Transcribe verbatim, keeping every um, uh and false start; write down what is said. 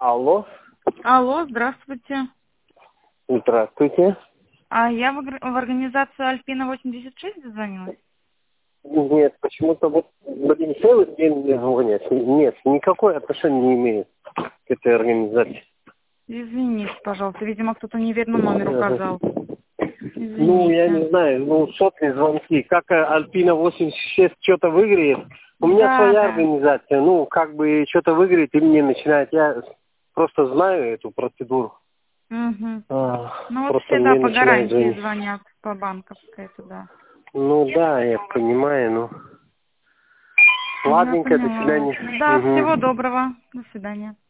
Алло. Алло, здравствуйте. Здравствуйте. А я в, огр- в организацию Альпина восемьдесят шесть дозвонилась? Нет, почему-то вот блин, целый день мне звонят. Нет, никакое отношения не имеет к этой организации. Извините, пожалуйста, видимо, кто-то неверный номер указал. Ну, я не Извините. знаю, ну, сотни звонки. Как э, Альпина восемьдесят шесть что-то выиграет. У меня Да, своя да. организация. Ну, как бы что-то выиграет и мне начинает. Я просто знаю эту процедуру. Угу. А, Ну вот просто всегда мне по начинают гарантии звонить. звонят, по банковской туда. Ну да, я понимаю, ну. Я Ладненько, до поняла. свидания. Да, всего Мгм. доброго. До свидания.